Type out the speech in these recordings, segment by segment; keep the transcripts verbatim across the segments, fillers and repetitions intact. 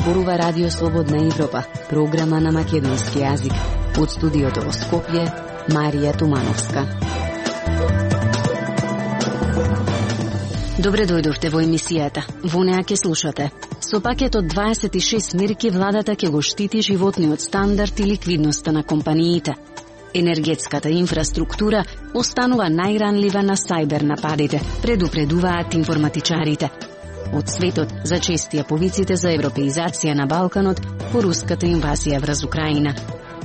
зборува Радио Слободна Европа, програма на македонски јазик. Од студиото во Скопје, Марија Тумановска. Добре дојдовте во емисијата. Во неа ќе слушате. Со пакетот дваесет и шест мерки владата ќе го штити животниот стандард и ликвидноста на компаниите. Енергетската инфраструктура останува најранлива на сајбер нападите, предупредуваат информатичарите. Од светот зачестија повиците за европеизација на Балканот по руската инвазија врз Украина.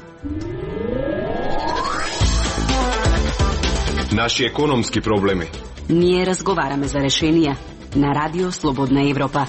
Наши економски проблеми. Ние разговараме за решенија на Радио Слободна Европа.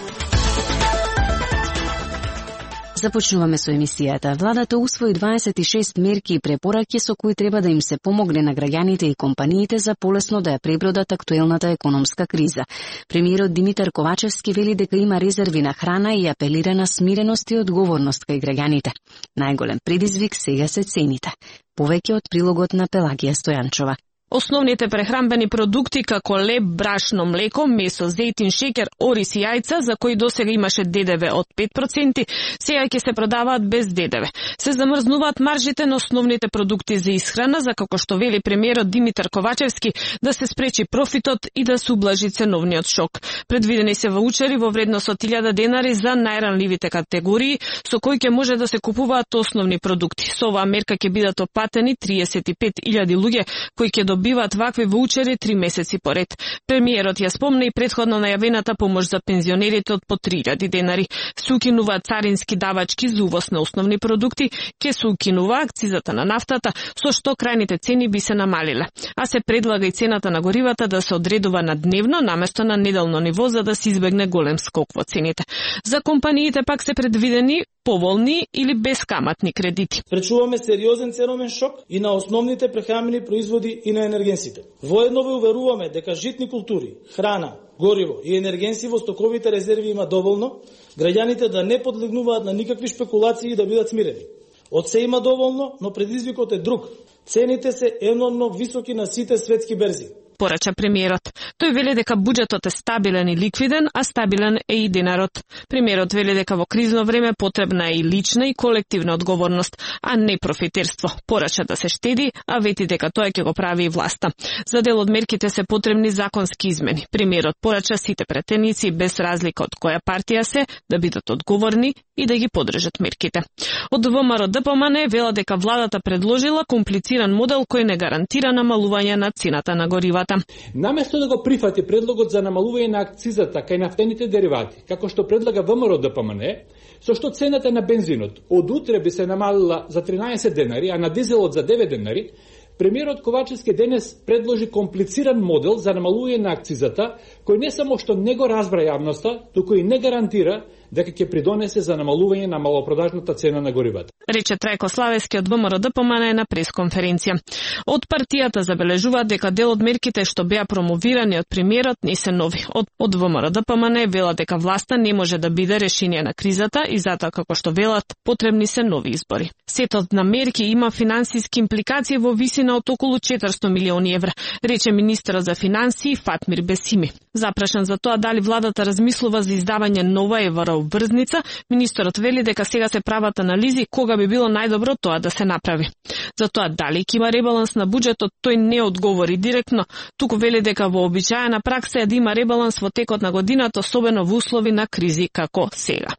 Започнуваме со емисијата. Владата усвои дваесет и шест мерки и препораки со кои треба да им се помогне на граѓаните и компаниите за полесно да ја пребродат актуелната економска криза. Премиерот Димитар Ковачевски вели дека има резерви на храна и апелира на смиреност и одговорност кај граѓаните. Најголем предизвик сега се цените. Повеќе од прилогот на Пелагија Стојанчова. Основните прехранбени продукти како леб, брашно, млеко, месо, зејтин, шеќер, ориз и јајца, за кои досега имаше ДДВ од пет проценти, сега ќе се продаваат без ДДВ. Се замрзнуваат маржите на основните продукти за исхрана, за како што вели премиерот Димитар Ковачевски, да се спречи профитот и да се ублажи ценовниот шок. Предвидени се ваучери во вредност од илјада денари за најранливите категории, со кои ќе може да се купуваат основни продукти. Со оваа мерка ќе бидат опатени триесет и пет илјади луѓе кои ќе добиваат вакви ваучери три месеци поред. Премиерот ја спомна и предходно најавената помош за пензионерите од по три илјади денари. Се укинуваат царински давачки за увоз на основни продукти, ќе се укинува акцизата на нафтата, со што крајните цени би се намалиле. А се предлага и цената на горивата да се одредува на дневно наместо на неделно ниво за да се избегне голем скок во цените. За компаниите пак се предвидени поволни или бескаматни кредити. Пречуваме сериозен ценовен шок и на основните прехранбени производи и на енергенсите. Воедно ве уверуваме дека житни култури, храна, гориво и енергенси во стоковите резерви има доволно, граѓаните да не подлегнуваат на никакви шпекулации и да бидат смирени. Од се има доволно, но предизвикот е друг. Цените се енормно високи на сите светски берзи. Порача премиерот. Тој вели дека буџетот е стабилен и ликвиден, а стабилен е и денарот. Премиерот вели дека во кризно време потребна е и лична и колективна одговорност, а не профитерство. Порача да се штеди, а вети дека тоа ќе го прави и власта. За дел од мерките се потребни законски измени. Премиерот порача сите претеници без разлика од која партија се да бидат одговорни и да ги подржат мерките. Од ВМРО ДПМН вела дека владата предложила комплициран модел кој не гарантира намалување на цената на горивата. Наместо да го прифати предлогот за намалување на акцизата кај нафтените деривати, како што предлага ВМРО ДПМН, со што цената на бензинот од утре би се намалила за тринаесет денари, а на дизелот за девет денари, премиерот Ковачевски денес предложи комплициран модел за намалување на акцизата, кој не само што не го разбра јавноста, туку и не гарантира дека ќе придонесе за намалување на малопродажната цена на горивата. Рече Трајко Славески од ВМРО ДПМН на пресконференција. Од партијата забележуваат дека дел од мерките што беа промовирани од премиерот не се нови. Од, од ВМРО ДПМН вела дека власта не може да биде решение на кризата и затоа како што велат потребни се нови избори. Сетот на мерки има финансиски импликации во висина од околу четиристотини милиони евра, рече министерот за финансии Фатмир Бесими. Запрашан за тоа дали владата размислува за издавање нова евро врзница, министерот вели дека сега се прават анализи кога би било најдобро тоа да се направи. За тоа дали ќе има ребаланс на буџетот, тој не одговори директно, туку вели дека вообичаена пракса е да има ребаланс во текот на годината, особено во услови на кризи како сега.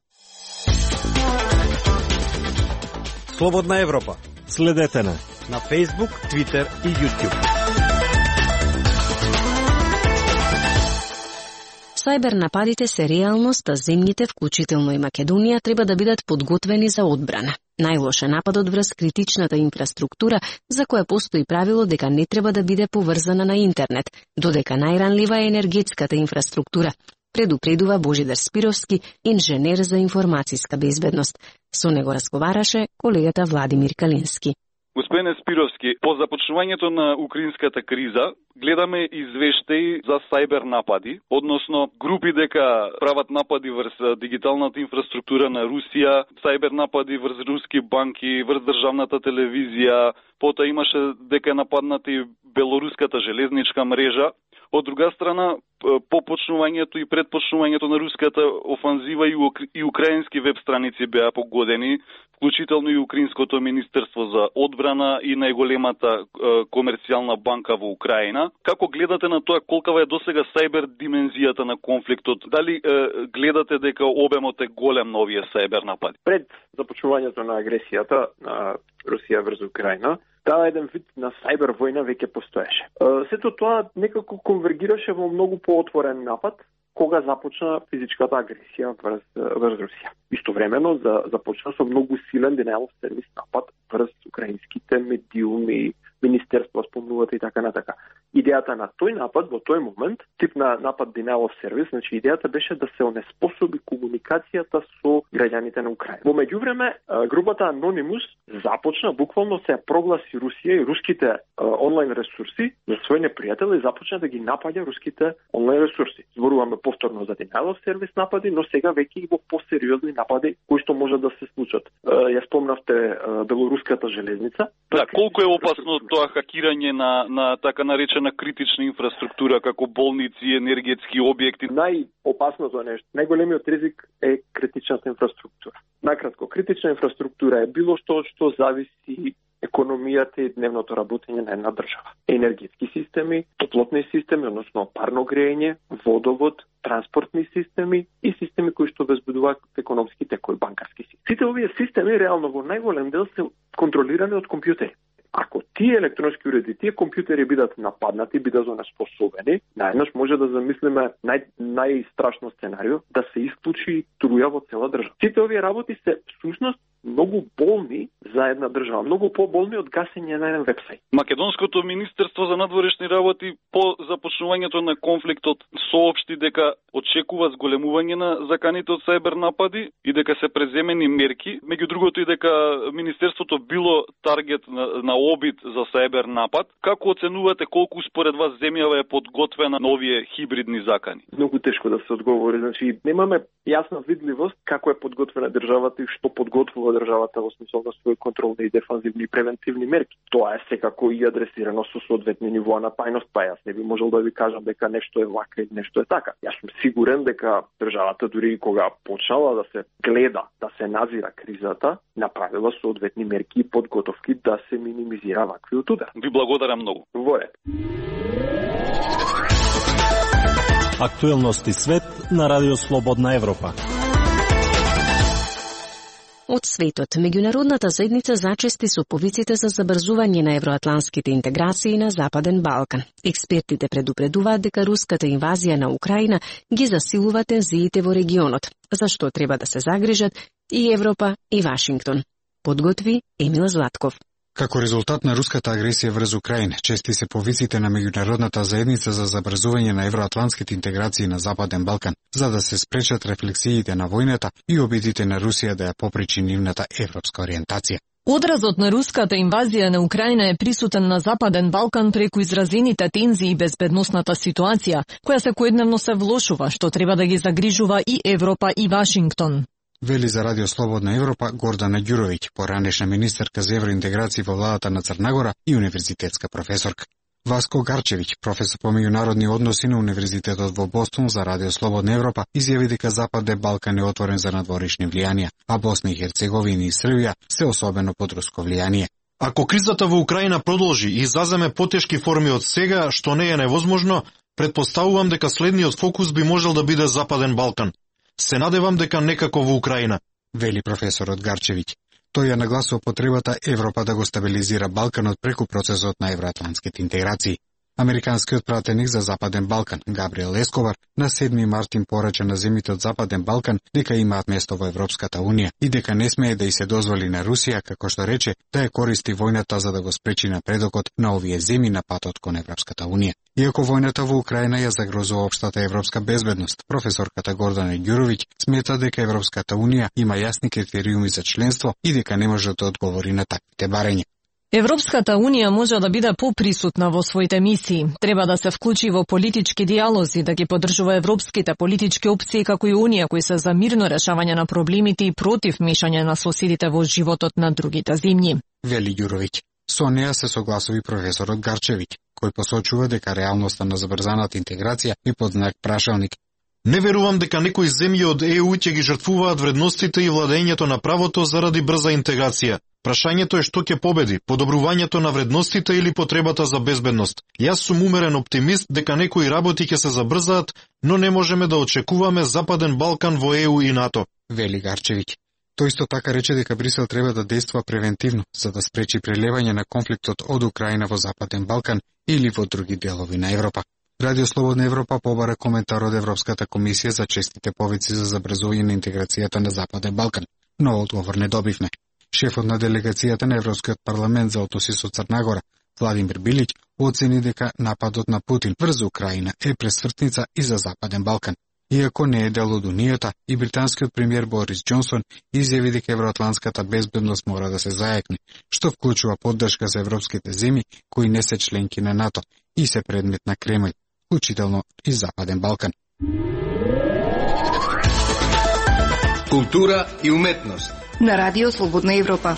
Слободна Европа. Следете на на Facebook, Twitter и YouTube. Сајбер нападите се реалност, а земјите, вклучително и Македонија, треба да бидат подготвени за одбрана. Најлош е нападот врз критичната инфраструктура, за која постои правило дека не треба да биде поврзана на интернет, додека најранлива е енергетската инфраструктура, предупредува Божидар Спировски, инженер за информацијска безбедност. Со него разговараше колегата Владимир Калински. Господине Спировски, по започнувањето на украинската криза, гледаме извештаи за сајбер напади, односно групи дека прават напади врз дигиталната инфраструктура на Русија, сајбер напади врз руски банки, врз државната телевизија, потоа имаше дека нападнати белоруската железничка мрежа. Од друга страна, по почнувањето и предпочнувањето на руската офанзива и украински веб страници беа погодени, вклучително и Украинското министерство за одбрана и најголемата комерцијална банка во Украина. Како гледате на тоа, колкава е досега сајбер димензијата на конфликтот? Дали е, гледате дека обемот е голем на овие сајбер напади? Пред започнувањето на агресијата на Русија врз Украина, таа еден вид на сајбер војна веќе постоеше. Сето тоа некако конвергираше во многу поотворен напад кога започна физичката агресија врз, врз Русија. Истовремено за, започна со многу силен denial of service напад врз украинските медиуми, министерства, спомнувате и така натака. Идејата на тој напад во тој момент, тип на напад denial of service, значи идејата беше да се онеспособи комуникацијата со граѓаните на Украина. Во меѓувреме, групата Anonymous започна, буквално се прогласи Русија и руските онлайн ресурси за свој непријател и започна да ги напаѓа руските онлайн ресурси. Зборуваме повторно за denial of service напади, но сега веќе и во посериозни напади кои што може да се случат. Ја спомнавте белоруската железница. Да, колку е опасно тоа хакирање на, на така наречена критична инфраструктура, како болници, енергетски објекти? Најопасното нешто, најголемиот ризик е критичната инфраструктура. Накратко, критична инфраструктура е било што што зависи економијата и дневното работење на една држава. Енергетски системи, топлотни системи, односно парно грејење, водовод, транспортни системи и системи кои што обезбедуваат економски текови, банкарски системи. Сите овие системи реално во најголем дел се контролирани од компјутери. Ако тие електронски уреди, тие компјутери бидат нападнати, бидат онеспособени, најнаш може да замислиме нај, најстрашно сценарио да се исклучи труја во цела држава. Сите овие работи се всушност многу болни за една држава, многу поболни од гасење на еден вебсајт. Македонското министерство за надворешни работи по започнувањето на конфликтот соопшти дека очекува зголемување на заканите од сајбер напади и дека се преземени мерки, меѓу другото и дека министерството било таргет на, на обид за сајбер напад. Како оценувате колку според вас земјава е подготвена на овие хибридни закани? Многу тешко да се одговори, значи немаме јасна видливост како е подготвена државата и што подготвува државата во смисол на своји контролни и дефанзивни и превентивни мерки. Тоа е секако и адресирано со соодветни нивоа на тајност, па јас не би можел да ви кажам дека нешто е вака или нешто е така. Јас сум сигурен дека државата дури и кога почнала да се гледа, да се назира кризата, направила соодветни мерки и подготовки да се минимизира ваквиот удар. Ви благодарам многу. Во ред. Актуелности свет на Радио Слободна Европа. Од светот, меѓународната заедница зачести со повиците за забрзување на евроатланските интеграции на Западен Балкан. Експертите предупредуваат дека руската инвазија на Украина ги засилува тензиите во регионот, за што треба да се загрижат и Европа и Вашингтон. Подготви Емил Златков. Како резултат на руската агресија врз Украина, чести се повиците на меѓународната заедница за забрзување на евроатланските интеграции на Западен Балкан, за да се спречат рефлексиите на војната и обидите на Русија да ја попречи нивната европска ориентација. Одразот на руската инвазија на Украина е присутен на Западен Балкан преку изразените тензии и безбедносната ситуација, која секојдневно се влошува, што треба да ги загрижува и Европа и Вашингтон. Вели за Радио Слободна Европа Гордана Ѓуровиќ, поранешна министерка за евроинтеграција во владата на Црна Гора и универзитетска професорка. Васко Гарчевиќ, професор по меѓународни односи на Универзитетот во Бостон за Радио Слободна Европа, изјави дека Западен Балкан е отворен за надворешни влијанија, а Босна и Херцеговина и Србија се особено под руско влијание. Ако кризата во Украина продолжи и заземе потешки форми од сега, што не е невозможно, предпоставувам дека следниот фокус би можел да биде Западен Балкан. Се надевам дека некако во Украина, вели професорот Гарчевиќ. Тој ја нагласува потребата Европа да го стабилизира Балканот преку процесот на евроатлантските интеграции. Американскиот пратеник за Западен Балкан, Габриел Ескобар, на седми март им порача на земјите од Западен Балкан дека имаат место во Европската Унија и дека не смее да и се дозволи на Русија, како што рече, да ја користи војната за да го спречи напредокот на овие земји на патот кон Европската Унија. Иако војната во Украина ја загрозува општата европска безбедност, професорката Гордана Ѓуровиќ смета дека Европската Унија има јасни критериуми за членство и дека не може да одговори на таквите барања. Европската Унија може да биде поприсутна во своите мисии. Треба да се вклучи во политички диалози, да ги поддржува европските политички опции како и Унија кои се за мирно решавање на проблемите и против мешање на соседите во животот на другите земји. Вели Ѓуровиќ. Со неа се согласови професорот Гарчевиќ, кој посочува дека реалноста на забрзаната интеграција е под знак прашалник. Не верувам дека некои земји од Е У ќе ги жртвуваат вредностите и владењето на правото заради брза интеграција. Прашањето е што ќе победи, подобрувањето на вредностите или потребата за безбедност. Јас сум умерен оптимист дека некои работи ќе се забрзаат, но не можеме да очекуваме Западен Балкан во Е У и НАТО, вели Гарчевиќ. Тој исто така рече дека Брисел треба да действува превентивно за да спречи прелевање на конфликтот од Украина во Западен Балкан или во други делови на Европа. Радио Слободна Европа побара коментар од Европската комисија за честите повици за забрзување на интеграцијата на Западен Балкан, но одговор не добивме. Шефот на делегацијата на Европскиот парламент за односи со Црна Гора, Владимир Билиќ, оцени дека нападот на Путин врз Украина е пресвртница и за Западен Балкан. Иако не е дел од Унијата, и британскиот премиер Борис Џонсон изјави дека евроатлантската безбедност мора да се зајакне, што вклучува поддршка за европските земји кои не се членки на НАТО и се предмет на Кремљ, вклучително и Западен Балкан. Култура и уметност на Радио Слободна Европа.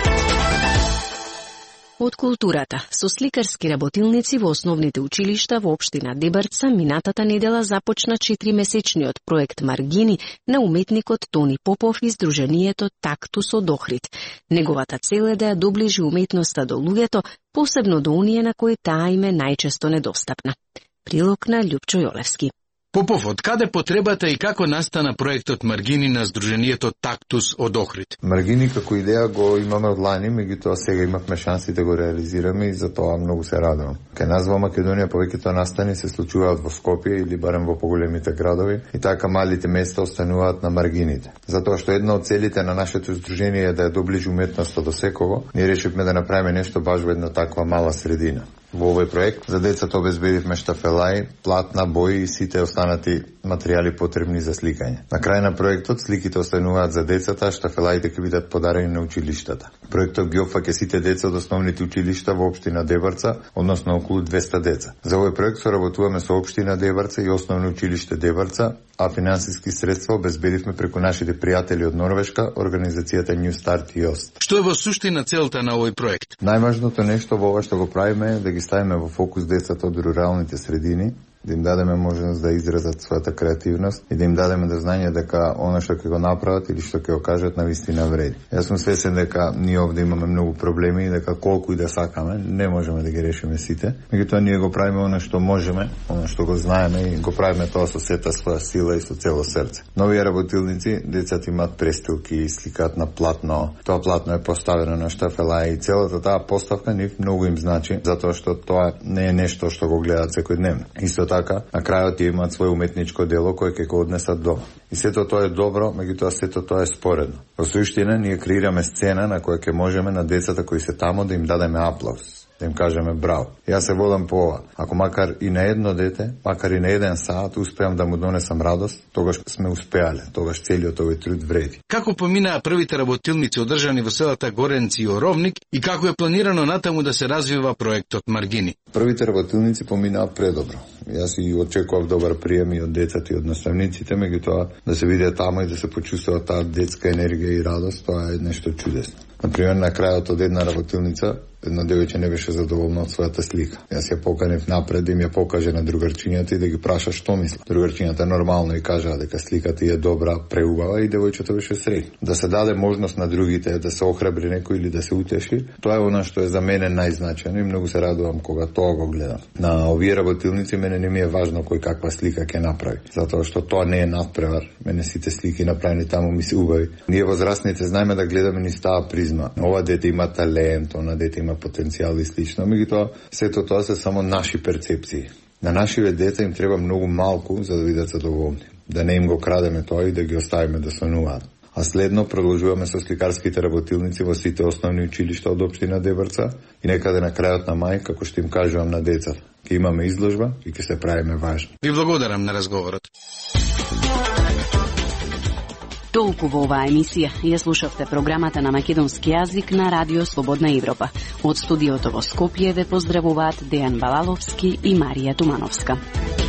Од културата, со сликарски работилници во основните училишта во општина Дебарца минатата недела започна четиримесечниот проект Маргини на уметникот Тони Попов и Сдруженијето Тактус од Охрид. Неговата цел е да ја доближи уметноста до луѓето, посебно до оние на кои таа им е најчесто недостапна. Прилог на Љупчо Јолевски. Попов, од каде потребата и како настана проектот Маргини на Сдруженијето Тактус од Охрид? Маргини како идеја го имаме од лани, меѓутоа сега имавме шанси да го реализираме и за тоа многу се радувам. Кај нас во Македонија повеќето настани се случуваат во Скопје или барем во поголемите градови и така малите места остануваат на маргините. Затоа што една од целите на нашето здружение е да ја доближи уметноста до секого, ние решивме да направиме нешто баш во една таква мала средина. Во овој проект за децата обезбедивме штафелаи, платна, бои и сите останати материјали потребни за сликање. На крај на проектот сликите остануваат за децата, а штафелаите ќе бидат подарени на училиштата. Проектот ги опфаќа сите деца од основните училишта во општина Дебарца, односно околу двеста деца. За овој проект соработуваме со општина Дебарца и основно училиште Дебарца, а финансиски средства обезбедивме преку нашите пријатели од Норвешка, организацијата New Start и Ост. Што е во суштина целта на овој проект? Најважното нешто во ова што го правиме е да ги ставиме во фокус децата од руралните средини, да им дадеме можност да изразат својата креативност и да им дадеме да знање дека она што ќе го направат или што ќе го кажат навистина вреди. Јас сум свесен дека ние овде имаме многу проблеми и дека колку и да сакаме, не можеме да ги решиме сите. Меѓутоа ние го правиме она што можеме, она што го знаеме и го правиме тоа со сета своја сила и со цело срце. Нови работилници, децата имаат престилки, сликаат на платно. Тоа платно е поставено на штафела и целата таа поставка нив многу им значи, затоа што тоа не е нешто што го гледаат секојдневно. Исто така, на крајот ја имаат свој уметничко дело кое ќе го однесат дома. И сето тоа е добро, меѓутоа сето тоа е споредно. Во суштина, ние креираме сцена на која ќе можеме на децата кои се тамо да им дадеме аплауз, да им кажеме браво. Јас се водам по ова. Ако макар и на едно дете, макар и на еден саат успеам да му донесам радост, тогаш сме успеале, тогаш целиот овој труд вреди. Како поминаа првите работилници одржани во селата Горенци и Оровник и како е планирано натаму да се развива проектот Маргини? Првите работилници поминаа предобро. Јас и очекував добар прием и од децата и од наставниците, меѓутоа да се виде тамо и да се почувствува таа детска енергија и радост, тоа е нешто чудесно. Например, на крајот од една работилница, една девојче не беше задоволна од својата слика. Јас ја поканев напред да им ја покаже на другарчињата и да ги праша што мислат. Другарчињата нормално и кажаа дека сликата е добра, преубава и девојчето беше среќна. Да се даде можност на другите да се охрабри некој или да се утеши, тоа е она што е за мене најзначајно и многу се радувам кога тоа го гледам. На овие работилници мене не ми е важно кој каква слика ќе направи, затоа што тоа не е надпревар. Мене сите слики направени таму ми се убави. Ние возрастните знаеме да гледаме низ таа призма. Ова дете има талент, она дете има потенцијал и слично, меѓутоа сето тоа се само наши перцепции. На нашиве деца им треба многу малку за да бидат задоволни. Да не им го крадеме тоа и да ги оставиме да сонуваат. А следно продолжуваме со сликарските работилници во сите основни училишта од општина Дебарца и некаде на крајот на мај, како што им кажувам на децата, ќе имаме изложба и ќе се правиме важни. Ви благодарам на разговорот. Толку во оваа емисија. Ја слушавте програмата на македонски јазик на Радио Слободна Европа. Од студиото во Скопје ве поздравуваат Дејан Балаловски и Марија Тумановска.